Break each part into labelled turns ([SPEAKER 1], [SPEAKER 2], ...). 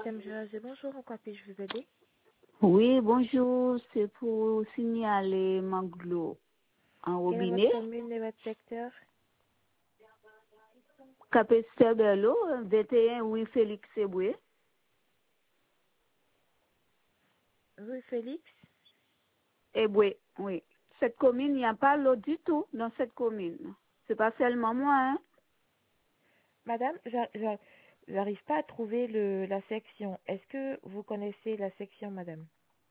[SPEAKER 1] Madame Gérard, bonjour, en quoi puis-je vous aider?
[SPEAKER 2] Oui, bonjour, c'est pour signaler Manglo en
[SPEAKER 1] Quelle est votre
[SPEAKER 2] robinet.
[SPEAKER 1] commune et votre secteur?
[SPEAKER 2] Capester Berlo, 21 oui, Félix Seboué.
[SPEAKER 1] Rue Félix?
[SPEAKER 2] Eboué, oui. Cette commune, il n'y a pas l'eau du tout dans cette commune. C'est pas seulement moi, hein.
[SPEAKER 1] Madame, j'arrive pas à trouver la section. Est-ce que vous connaissez la section, madame?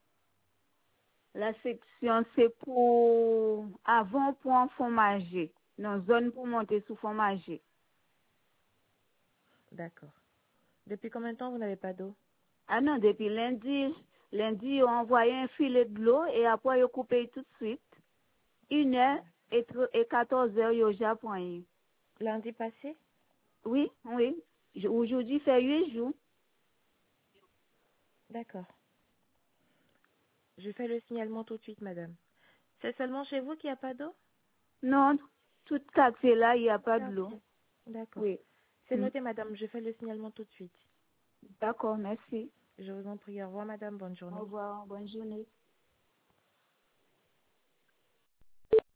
[SPEAKER 2] La section, c'est pour avant pour un fromager. Dans zone pour monter sous fromager.
[SPEAKER 1] D'accord. Depuis combien de temps vous n'avez pas d'eau?
[SPEAKER 2] Ah non, depuis lundi, ils ont envoyé un filet de l'eau et après ils ont coupé tout de suite. 1 heure et 14 heures, ils ont déjà pris.
[SPEAKER 1] Lundi passé?
[SPEAKER 2] Oui, oui. Aujourd'hui, fait 8 jours.
[SPEAKER 1] D'accord. Je fais le signalement tout de suite, madame. C'est seulement chez vous qu'il n'y a pas d'eau?
[SPEAKER 2] Non, tout quartier là, il n'y a pas de l'eau.
[SPEAKER 1] Quartier. D'accord.
[SPEAKER 2] Oui.
[SPEAKER 1] C'est
[SPEAKER 2] Mm.
[SPEAKER 1] noté, madame. Je fais le signalement tout de suite.
[SPEAKER 2] D'accord, merci.
[SPEAKER 1] Je vous en prie. Au revoir, madame. Bonne
[SPEAKER 2] Au
[SPEAKER 1] journée.
[SPEAKER 2] revoir, bonne journée.